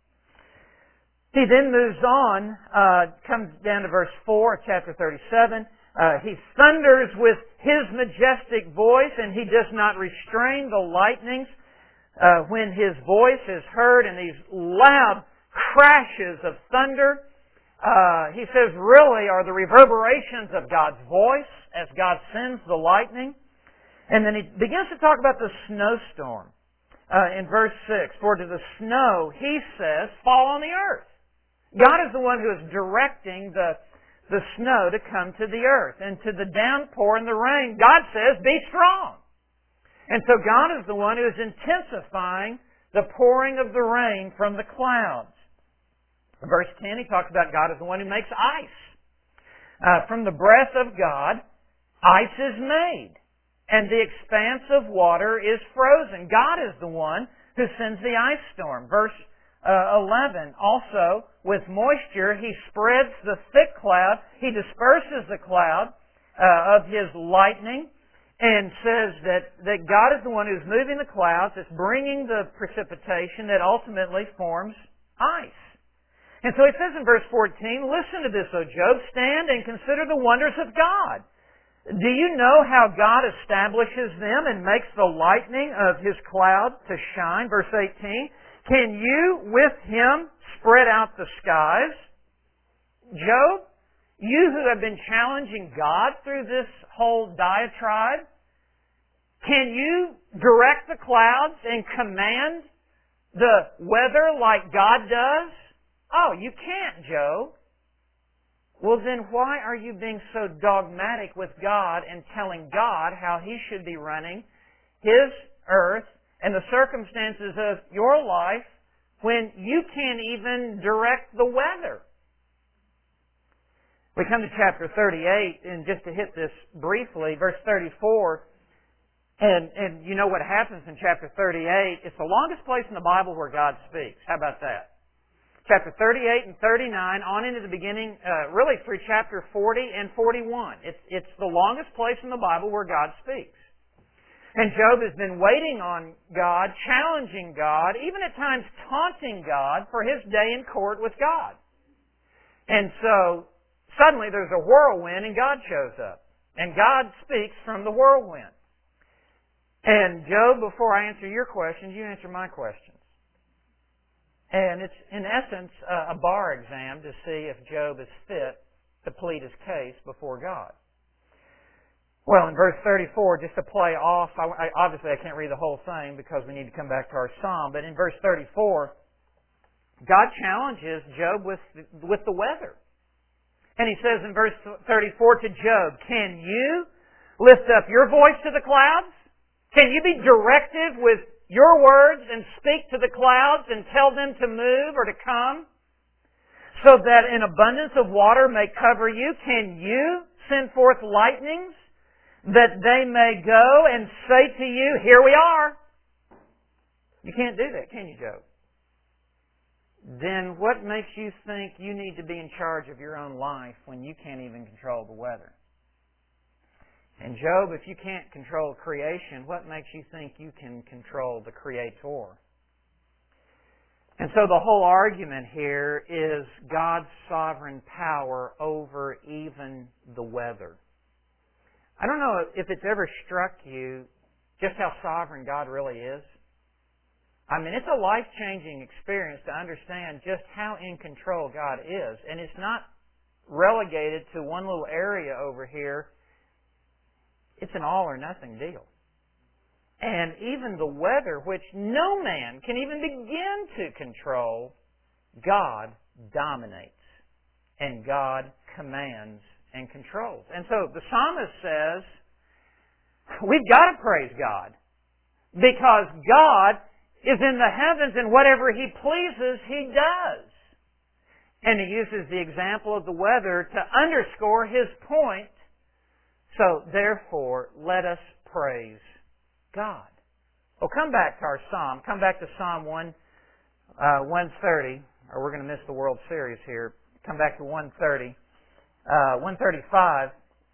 He then moves on, uh, comes down to verse four of chapter thirty-seven. Uh, he thunders with his majestic voice, and he does not restrain the lightnings uh, when his voice is heard in these loud crashes of thunder. Uh, he says really are the reverberations of God's voice as God sends the lightning. And then he begins to talk about the snowstorm uh, in verse six. For to the snow, he says, fall on the earth. God is the one who is directing the the snow to come to the earth. And to the downpour and the rain, God says, be strong. And so God is the one who is intensifying the pouring of the rain from the clouds. In verse ten, he talks about God as the one who makes ice. Uh, from the breath of God, ice is made, and the expanse of water is frozen. God is the one who sends the ice storm. Verse uh, eleven, also, with moisture, he spreads the thick cloud. He disperses the cloud uh, of his lightning and says that, that God is the one who's moving the clouds, that's bringing the precipitation that ultimately forms ice. And so he says in verse fourteen, listen to this, O Job, stand and consider the wonders of God. Do you know how God establishes them and makes the lightning of his cloud to shine? Verse eighteen, can you with him spread out the skies? Job, you who have been challenging God through this whole diatribe, can you direct the clouds and command the weather like God does? Oh, you can't, Job. Well, then why are you being so dogmatic with God and telling God how He should be running His earth and the circumstances of your life when you can't even direct the weather? We come to chapter thirty-eight, and just to hit this briefly, verse thirty-four, and, and you know what happens in chapter thirty-eight. It's the longest place in the Bible where God speaks. How about that? Chapter thirty-eight and thirty-nine, on into the beginning, uh, really through chapter forty and forty-one. It's, it's the longest place in the Bible where God speaks. And Job has been waiting on God, challenging God, even at times taunting God for his day in court with God. And so, suddenly there's a whirlwind and God shows up. And God speaks from the whirlwind. And Job, before I answer your questions, you answer my questions. And it's, in essence, a bar exam to see if Job is fit to plead his case before God. Well, in verse thirty-four, just to play off, I, I, obviously I can't read the whole thing because we need to come back to our psalm, but in verse thirty-four, God challenges Job with, with the weather. And he says in verse thirty-four to Job, can you lift up your voice to the clouds? Can you be directive with your words and speak to the clouds and tell them to move or to come so that an abundance of water may cover you? Can you send forth lightnings that they may go and say to you, here we are? You can't do that, can you, Job? Then what makes you think you need to be in charge of your own life when you can't even control the weather? And Job, if you can't control creation, what makes you think you can control the Creator? And so the whole argument here is God's sovereign power over even the weather. I don't know if it's ever struck you just how sovereign God really is. I mean, it's a life-changing experience to understand just how in control God is. And it's not relegated to one little area over here. It's an all or nothing deal. And even the weather, which no man can even begin to control, God dominates. And God commands and controls. And so the psalmist says, we've got to praise God. Because God is in the heavens, and whatever He pleases, He does. And He uses the example of the weather to underscore His point. So, therefore, let us praise God. Well, come back to our psalm. Come back to Psalm one, uh, one thirty, or we're going to miss the World Series here. Come back to one thirty, uh, one thirty-five.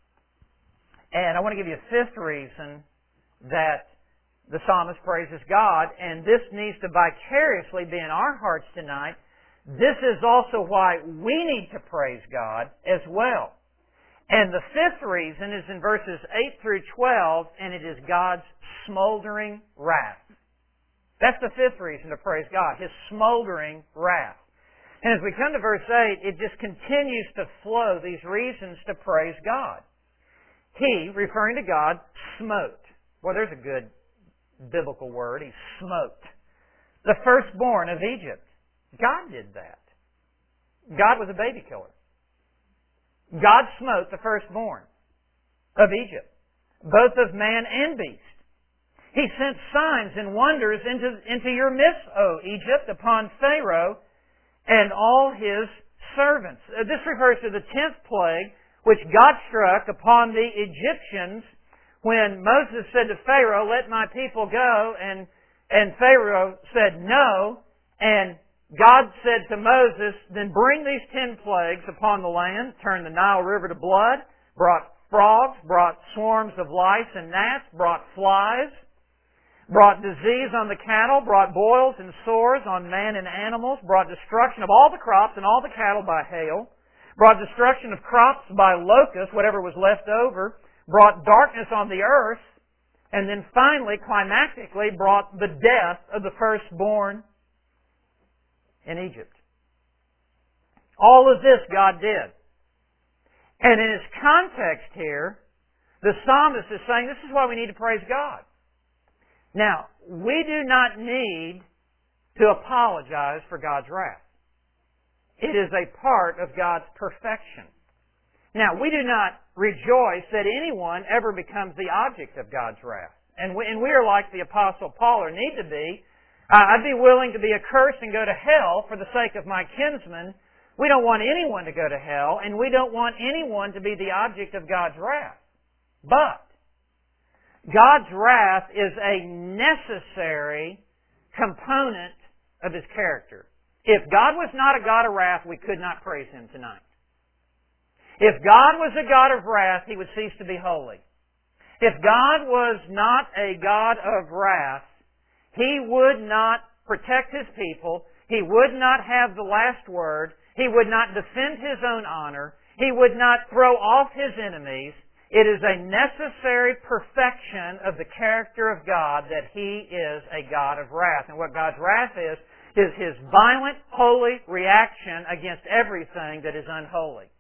And I want to give you a fifth reason that the psalmist praises God, and this needs to vicariously be in our hearts tonight. This is also why we need to praise God as well. And the fifth reason is in verses eight through twelve, and it is God's smoldering wrath. That's the fifth reason to praise God, His smoldering wrath. And as we come to verse eight, it just continues to flow these reasons to praise God. He, referring to God, smote. Well, there's a good biblical word. He smote the firstborn of Egypt. God did that. God was a baby killer. God smote the firstborn of Egypt, both of man and beast. He sent signs and wonders into, into your midst, O Egypt, upon Pharaoh and all his servants. Uh, this refers to the tenth plague which God struck upon the Egyptians when Moses said to Pharaoh, let my people go, and, and Pharaoh said no, and God said to Moses, then bring these ten plagues upon the land, turn the Nile River to blood, brought frogs, brought swarms of lice and gnats, brought flies, brought disease on the cattle, brought boils and sores on man and animals, brought destruction of all the crops and all the cattle by hail, brought destruction of crops by locusts, whatever was left over, brought darkness on the earth, and then finally, climactically, brought the death of the firstborn in Egypt. All of this God did. And in its context here, the psalmist is saying this is why we need to praise God. Now, we do not need to apologize for God's wrath. It is a part of God's perfection. Now, we do not rejoice that anyone ever becomes the object of God's wrath. And we, and we are like the Apostle Paul, or need to be. Uh, I'd be willing to be accursed and go to hell for the sake of my kinsmen. We don't want anyone to go to hell, and we don't want anyone to be the object of God's wrath. But God's wrath is a necessary component of His character. If God was not a God of wrath, we could not praise Him tonight. If God was a God of wrath, He would cease to be holy. If God was not a God of wrath, He would not protect His people. He would not have the last word. He would not defend His own honor. He would not throw off His enemies. It is a necessary perfection of the character of God that He is a God of wrath. And what God's wrath is, is His violent, holy reaction against everything that is unholy.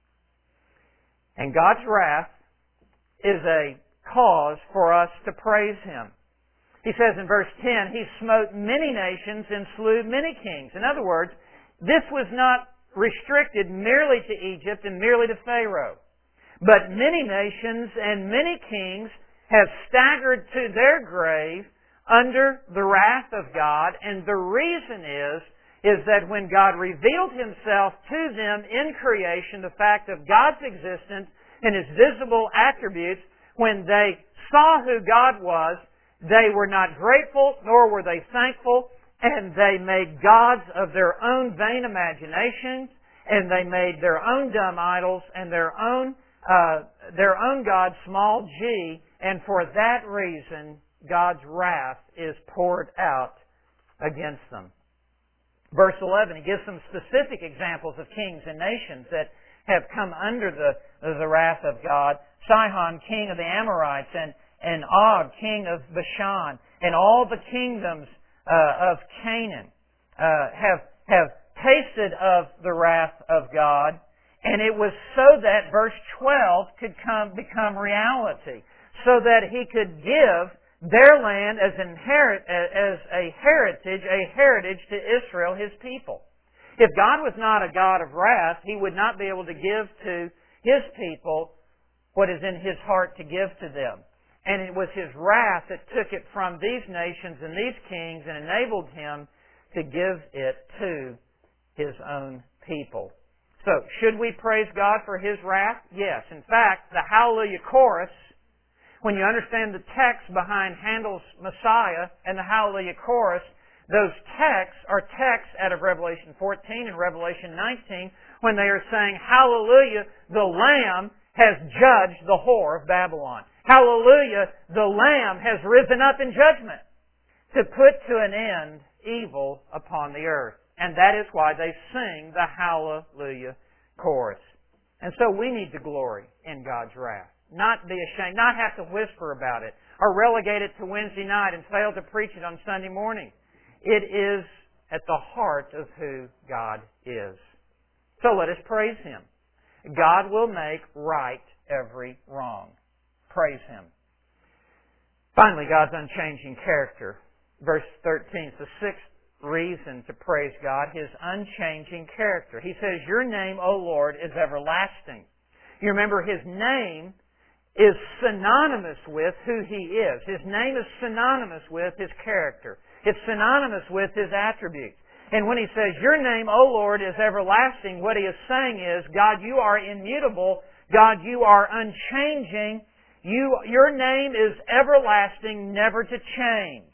And God's wrath is a cause for us to praise Him. He says in verse ten, He smote many nations and slew many kings. In other words, this was not restricted merely to Egypt and merely to Pharaoh. But many nations and many kings have staggered to their grave under the wrath of God, and the reason is, is that when God revealed Himself to them in creation, the fact of God's existence and His visible attributes, when they saw who God was, they were not grateful, nor were they thankful, and they made gods of their own vain imaginations, and they made their own dumb idols and their own uh, their own God, small g, and for that reason, God's wrath is poured out against them. Verse eleven, he gives some specific examples of kings and nations that have come under the, the wrath of God. Sihon, king of the Amorites, and, and Og, king of Bashan, and all the kingdoms uh, of Canaan uh, have, have tasted of the wrath of God, and it was so that verse twelve could come, become reality, so that He could give their land as, inherit, as a heritage, a heritage to Israel, His people. If God was not a God of wrath, He would not be able to give to His people what is in His heart to give to them. And it was His wrath that took it from these nations and these kings and enabled Him to give it to His own people. So, should we praise God for His wrath? Yes. In fact, the Hallelujah chorus, when you understand the text behind Handel's Messiah and the Hallelujah chorus, those texts are texts out of Revelation fourteen and Revelation nineteen when they are saying, Hallelujah, the Lamb has judged the whore of Babylon. Hallelujah, the Lamb has risen up in judgment to put to an end evil upon the earth. And that is why they sing the Hallelujah chorus. And so we need to glory in God's wrath. Not be ashamed, not have to whisper about it, or relegate it to Wednesday night and fail to preach it on Sunday morning. It is at the heart of who God is. So let us praise Him. God will make right every wrong. Praise Him. Finally, God's unchanging character. Verse thirteen, it's the sixth reason to praise God, His unchanging character. He says, Your name, O Lord, is everlasting. You remember, His name is synonymous with who He is. His name is synonymous with His character. It's synonymous with His attributes. And when He says, Your name, O Lord, is everlasting, what He is saying is, God, You are immutable. God, You are unchanging. You, your name is everlasting, never to change.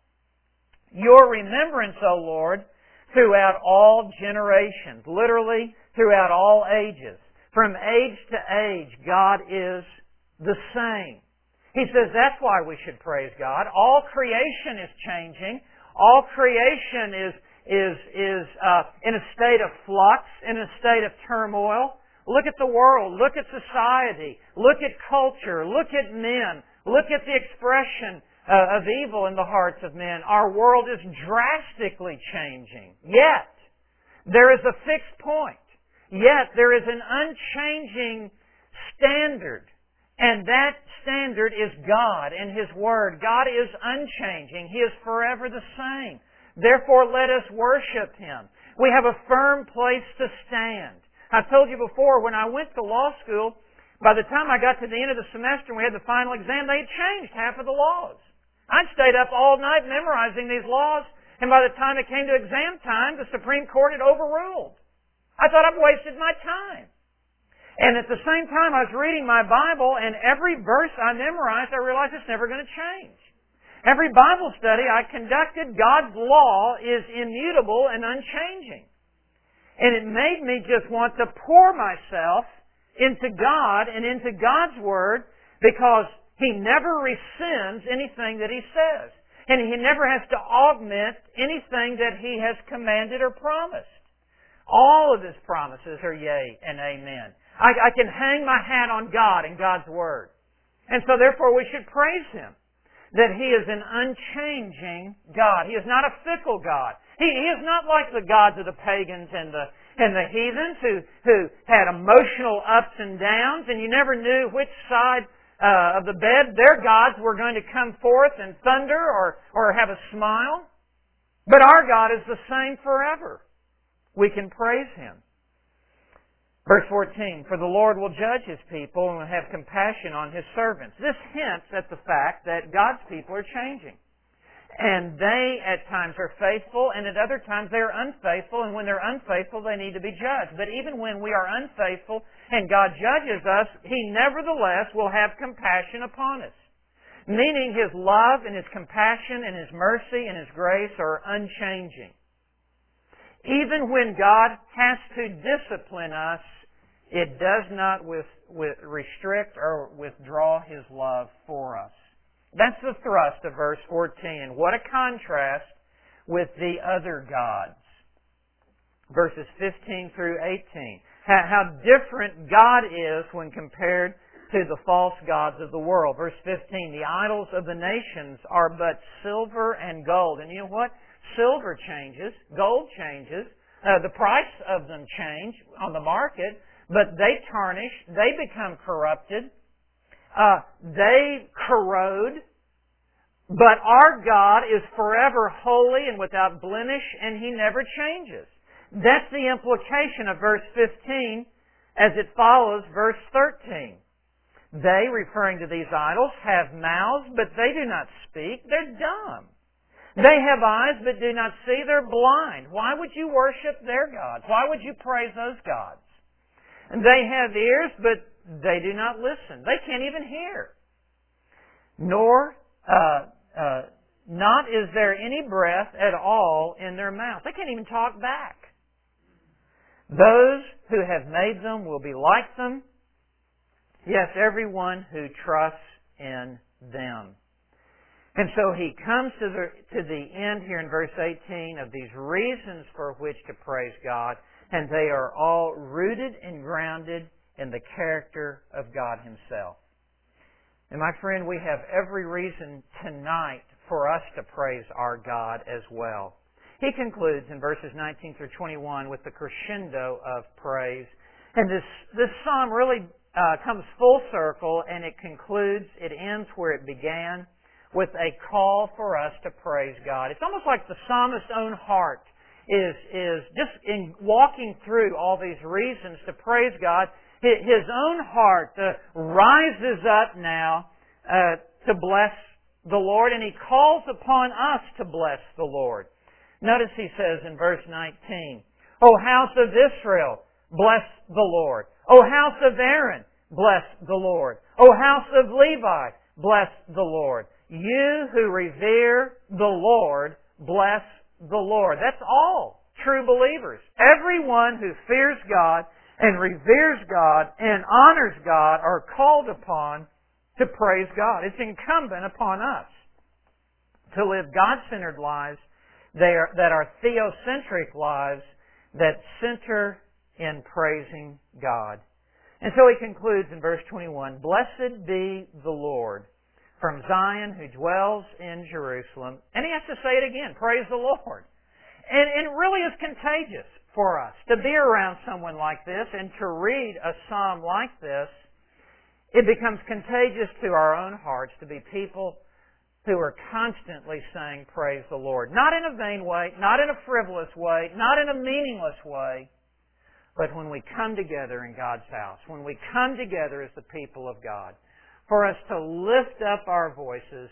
Your remembrance, O Lord, throughout all generations, literally throughout all ages. From age to age, God is the same. He says that's why we should praise God. All creation is changing. All creation is is is uh, in a state of flux, in a state of turmoil. Look at the world. Look at society. Look at culture. Look at men. Look at the expression uh, of evil in the hearts of men. Our world is drastically changing. Yet, there is a fixed point. Yet, there is an unchanging standard. And that standard is God and His Word. God is unchanging. He is forever the same. Therefore, let us worship Him. We have a firm place to stand. I've told you before, when I went to law school, by the time I got to the end of the semester and we had the final exam, they had changed half of the laws. I'd stayed up all night memorizing these laws, and by the time it came to exam time, the Supreme Court had overruled. I thought I'd wasted my time. And at the same time, I was reading my Bible, and every verse I memorized, I realized it's never going to change. Every Bible study I conducted, God's law is immutable and unchanging. And it made me just want to pour myself into God and into God's Word, because He never rescinds anything that He says. And He never has to augment anything that He has commanded or promised. All of His promises are yea and amen. I, I can hang my hat on God and God's Word. And so therefore we should praise Him, that He is an unchanging God. He is not a fickle God. He, he is not like the gods of the pagans and the and the heathens who, who had emotional ups and downs, and you never knew which side uh, of the bed their gods were going to come forth and thunder or, or have a smile. But our God is the same forever. We can praise Him. Verse fourteen, For the Lord will judge His people and will have compassion on His servants. This hints at the fact that God's people are changing. And they at times are faithful, and at other times they are unfaithful, and when they're unfaithful they need to be judged. But even when we are unfaithful and God judges us, He nevertheless will have compassion upon us. Meaning His love and His compassion and His mercy and His grace are unchanging. Even when God has to discipline us, it does not with, with restrict or withdraw His love for us. That's the thrust of verse fourteen. What a contrast with the other gods. Verses fifteen through eighteen. How, how different God is when compared to the false gods of the world. Verse fifteen, the idols of the nations are but silver and gold. And you know what? Silver changes, gold changes, uh, the price of them change on the market, but they tarnish, they become corrupted, uh, they corrode, but our God is forever holy and without blemish, and He never changes. That's the implication of verse fifteen as it follows verse thirteen. They, referring to these idols, have mouths, but they do not speak. They're dumb. They have eyes, but do not see. They're blind. Why would you worship their gods? Why would you praise those gods? And they have ears, but they do not listen. They can't even hear. Nor, uh, uh, not is there any breath at all in their mouth. They can't even talk back. Those who have made them will be like them. Yes, everyone who trusts in them. And so he comes to the, to the end here in verse eighteen of these reasons for which to praise God, and they are all rooted and grounded in the character of God Himself. And my friend, we have every reason tonight for us to praise our God as well. He concludes in verses nineteen through twenty-one with the crescendo of praise. And this, this psalm really uh, comes full circle, and it concludes, it ends where it began, with a call for us to praise God. It's almost like the psalmist's own heart is, is just in walking through all these reasons to praise God. His own heart uh, rises up now uh, to bless the Lord, and he calls upon us to bless the Lord. Notice he says in verse nineteen, O house of Israel, bless the Lord. O house of Aaron, bless the Lord. O house of Levi, bless the Lord. You who revere the Lord, bless the Lord. That's all true believers. Everyone who fears God and reveres God and honors God are called upon to praise God. It's incumbent upon us to live God-centered lives that are theocentric lives that center in praising God. And so he concludes in verse twenty-one, Blessed be the Lord from Zion who dwells in Jerusalem. And he has to say it again, praise the Lord. And, and it really is contagious for us to be around someone like this and to read a psalm like this. It becomes contagious to our own hearts to be people who are constantly saying, praise the Lord. Not in a vain way, not in a frivolous way, not in a meaningless way, but when we come together in God's house, when we come together as the people of God, for us to lift up our voices,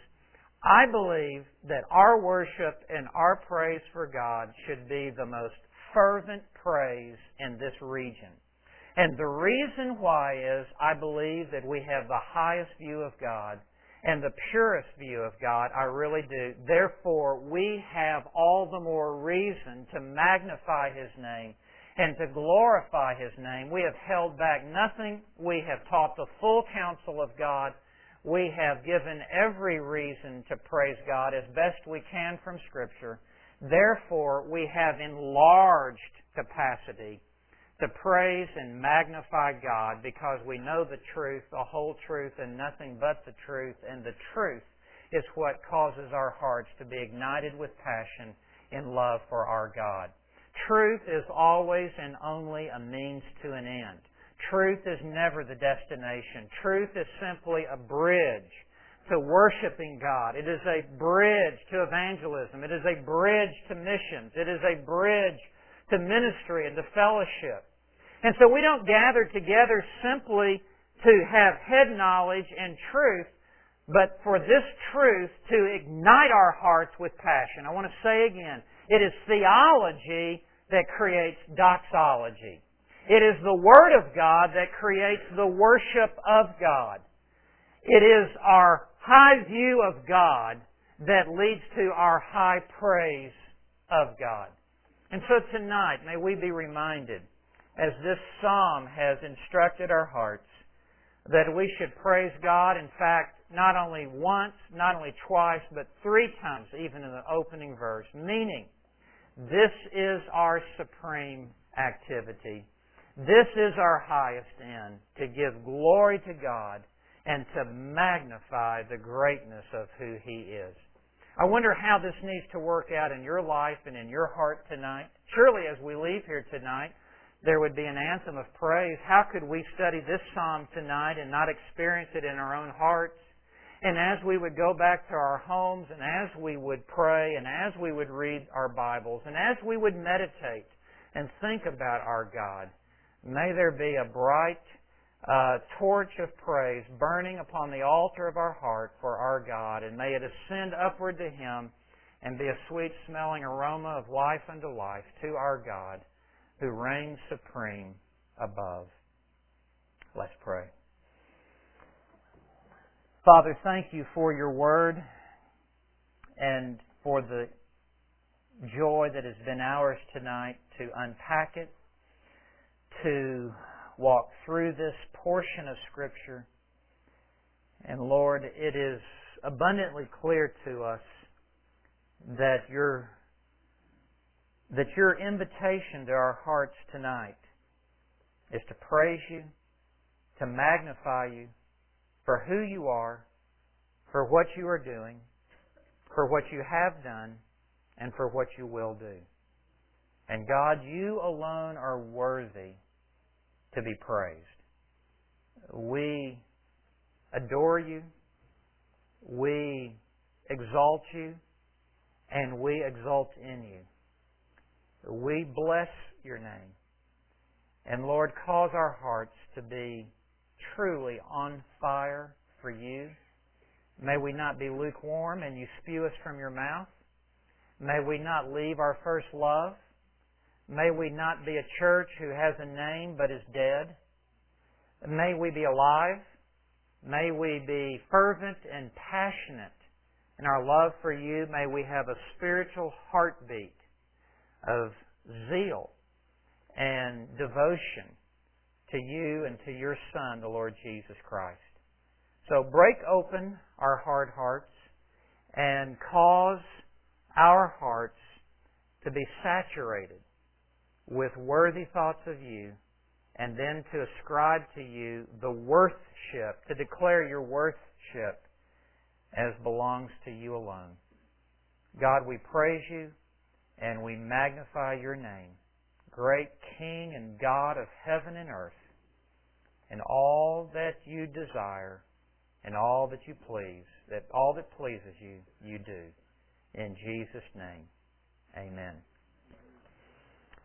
I believe that our worship and our praise for God should be the most fervent praise in this region. And the reason why is I believe that we have the highest view of God and the purest view of God. I really do. Therefore, we have all the more reason to magnify His name and to glorify His name. We have held back nothing. We have taught the full counsel of God. We have given every reason to praise God as best we can from Scripture. Therefore, we have enlarged capacity to praise and magnify God because we know the truth, the whole truth, and nothing but the truth. And the truth is what causes our hearts to be ignited with passion in love for our God. Truth is always and only a means to an end. Truth is never the destination. Truth is simply a bridge to worshiping God. It is a bridge to evangelism. It is a bridge to missions. It is a bridge to ministry and to fellowship. And so we don't gather together simply to have head knowledge and truth, but for this truth to ignite our hearts with passion. I want to say again, it is theology that creates doxology. It is the Word of God that creates the worship of God. It is our high view of God that leads to our high praise of God. And so tonight, may we be reminded, as this psalm has instructed our hearts, that we should praise God, in fact, not only once, not only twice, but three times, even in the opening verse, meaning this is our supreme activity. This is our highest end, to give glory to God and to magnify the greatness of who He is. I wonder how this needs to work out in your life and in your heart tonight. Surely as we leave here tonight, there would be an anthem of praise. How could we study this psalm tonight and not experience it in our own hearts? And as we would go back to our homes, and as we would pray, and as we would read our Bibles, and as we would meditate and think about our God, may there be a bright uh, torch of praise burning upon the altar of our heart for our God, and may it ascend upward to Him and be a sweet-smelling aroma of life unto life to our God, who reigns supreme above. Let's pray. Father, thank You for Your Word and for the joy that has been ours tonight to unpack it, to walk through this portion of Scripture. And Lord, it is abundantly clear to us that Your that Your invitation to our hearts tonight is to praise You, to magnify You for who You are, for what You are doing, for what You have done, and for what You will do. And God, You alone are worthy to be praised. We adore You, we exalt You, and we exult in You. We bless Your name. And Lord, cause our hearts to be truly on fire for You. May we not be lukewarm and You spew us from Your mouth. May we not leave our first love. May we not be a church who has a name but is dead. May we be alive. May we be fervent and passionate in our love for You. May we have a spiritual heartbeat of zeal and devotion to You and to Your Son, the Lord Jesus Christ. So break open our hard hearts and cause our hearts to be saturated with worthy thoughts of You, and then to ascribe to You the worthship, to declare Your worthship as belongs to You alone. God, we praise You and we magnify Your name, great King and God of heaven and earth, and all that You desire and all that You please, that all that pleases You, You do. In Jesus' name, amen.